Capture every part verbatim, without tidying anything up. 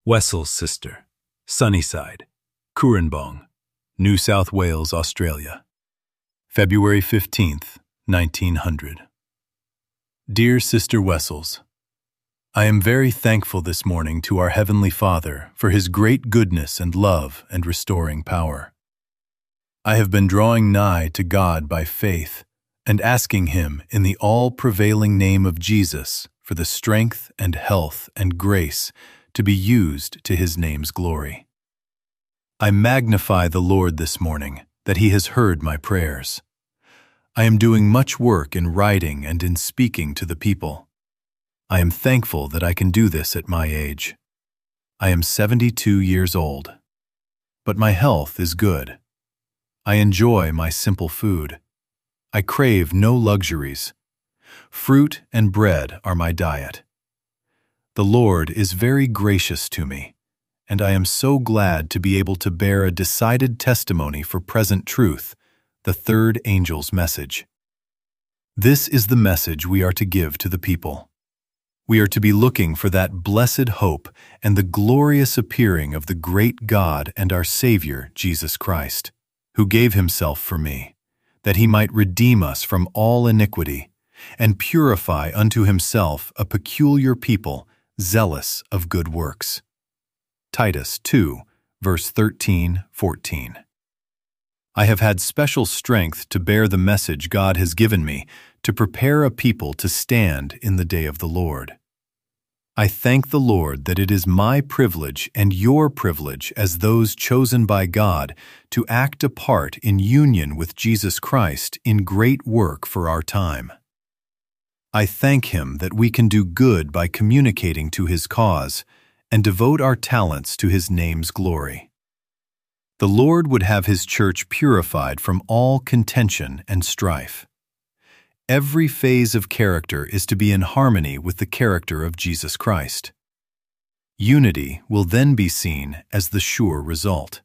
Wessel's sister, Sunnyside, Cooranbong, New South Wales, Australia. February fifteenth, nineteen hundred. Dear Sister Wessels, I am very thankful this morning to our Heavenly Father for His great goodness and love and restoring power. I have been drawing nigh to God by faith and asking Him in the all-prevailing name of Jesus for the strength and health and grace to be used to His name's glory. I magnify the Lord this morning that He has heard my prayers. I am doing much work in writing and in speaking to the people. I am thankful that I can do this at my age. I am seventy-two years old. But my health is good. I enjoy my simple food. I crave no luxuries. Fruit and bread are my diet. The Lord is very gracious to me, and I am so glad to be able to bear a decided testimony for present truth, the third angel's message. This is the message we are to give to the people. We are to be looking for that blessed hope and the glorious appearing of the great God and our Savior, Jesus Christ, who gave Himself for me, that He might redeem us from all iniquity and purify unto Himself a peculiar people, zealous of good works. Titus two, verse thirteen, fourteen. I have had special strength to bear the message God has given me to prepare a people to stand in the day of the Lord. I thank the Lord that it is my privilege and your privilege as those chosen by God to act a part in union with Jesus Christ in great work for our time. I thank Him that we can do good by communicating to His cause and devote our talents to His name's glory. The Lord would have His church purified from all contention and strife. Every phase of character is to be in harmony with the character of Jesus Christ. Unity will then be seen as the sure result.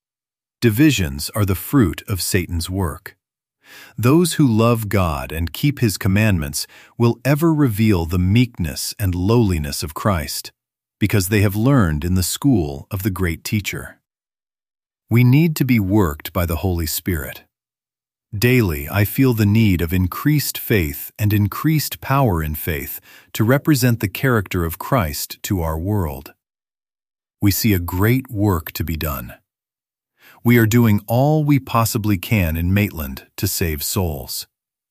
Divisions are the fruit of Satan's work. Those who love God and keep His commandments will ever reveal the meekness and lowliness of Christ, because they have learned in the school of the great teacher. We need to be worked by the Holy Spirit. Daily, I feel the need of increased faith and increased power in faith to represent the character of Christ to our world. We see a great work to be done. We are doing all we possibly can in Maitland to save souls.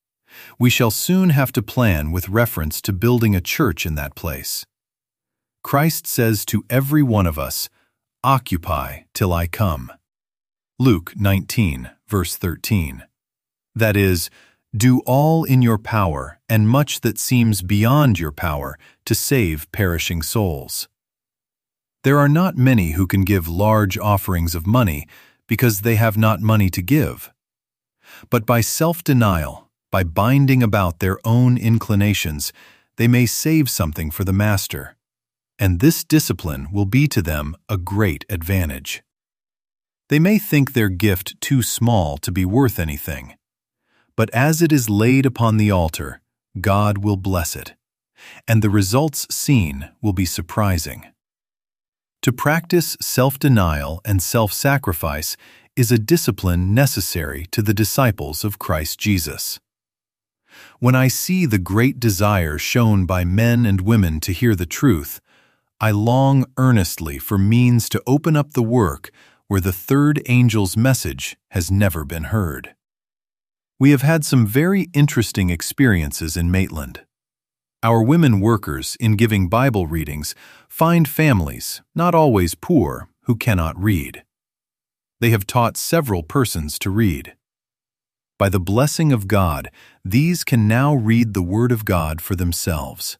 We shall soon have to plan with reference to building a church in that place. Christ says to every one of us, "Occupy till I come." Luke nineteen, verse thirteen. That is, do all in your power and much that seems beyond your power to save perishing souls. There are not many who can give large offerings of money because they have not money to give. But by self-denial, by binding about their own inclinations, they may save something for the Master, and this discipline will be to them a great advantage. They may think their gift too small to be worth anything, but as it is laid upon the altar, God will bless it, and the results seen will be surprising. To practice self-denial and self-sacrifice is a discipline necessary to the disciples of Christ Jesus. When I see the great desire shown by men and women to hear the truth, I long earnestly for means to open up the work where the third angel's message has never been heard. We have had some very interesting experiences in Maitland. Our women workers in giving Bible readings find families, not always poor, who cannot read. They have taught several persons to read. By the blessing of God, these can now read the Word of God for themselves.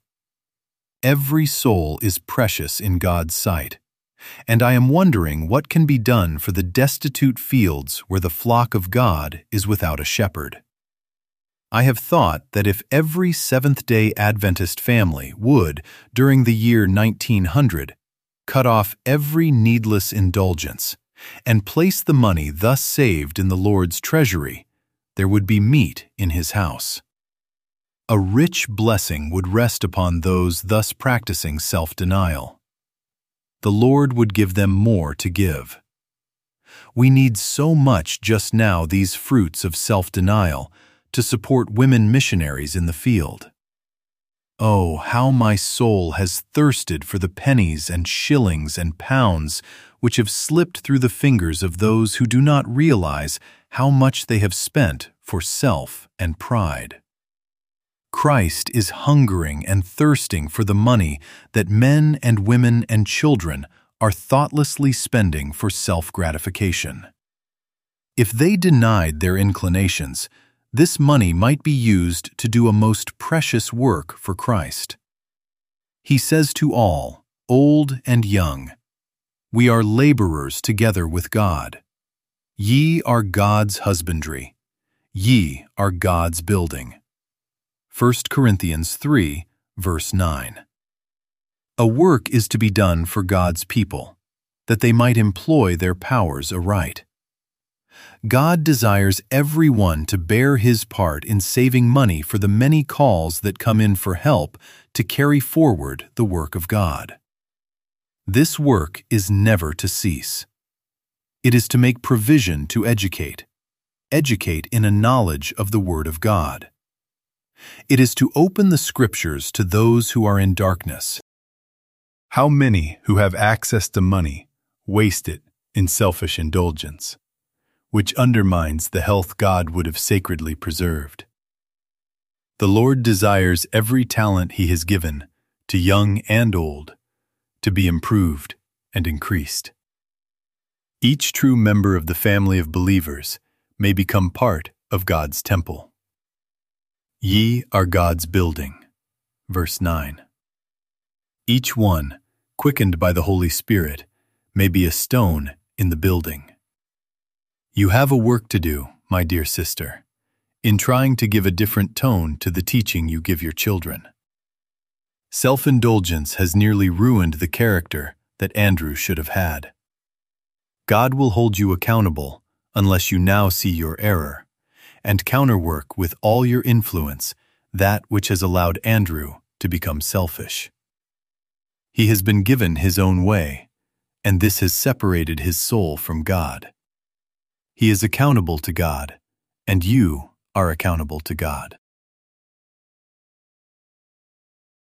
Every soul is precious in God's sight, and I am wondering what can be done for the destitute fields where the flock of God is without a shepherd. I have thought that if every Seventh-day Adventist family would, during the year nineteen hundred, cut off every needless indulgence and place the money thus saved in the Lord's treasury, there would be meat in His house. A rich blessing would rest upon those thus practicing self-denial. the Lord would give them more to give. We need so much just now these fruits of self-denial to support women missionaries in the field. Oh, how my soul has thirsted for the pennies and shillings and pounds which have slipped through the fingers of those who do not realize how much they have spent for self and pride. Christ is hungering and thirsting for the money that men and women and children are thoughtlessly spending for self-gratification. If they denied their inclinations, this money might be used to do a most precious work for Christ. He says to all, old and young, "We are laborers together with God. Ye are God's husbandry. Ye are God's building." First Corinthians three, verse nine. A work is to be done for God's people, that they might employ their powers aright. God desires everyone to bear his part in saving money for the many calls that come in for help to carry forward the work of God. This work is never to cease. It is to make provision to educate, educate in a knowledge of the Word of God. It is to open the Scriptures to those who are in darkness. How many who have access to money waste it in selfish indulgence, which undermines the health God would have sacredly preserved. The Lord desires every talent He has given, to young and old, to be improved and increased. Each true member of the family of believers may become part of God's temple. Ye are God's building. Verse nine. Each one, quickened by the Holy Spirit, may be a stone in the building. You have a work to do, my dear sister, in trying to give a different tone to the teaching you give your children. Self-indulgence has nearly ruined the character that Andrew should have had. God will hold you accountable unless you now see your error, and counterwork with all your influence that which has allowed Andrew to become selfish. He has been given his own way, and this has separated his soul from God. He is accountable to God, and you are accountable to God.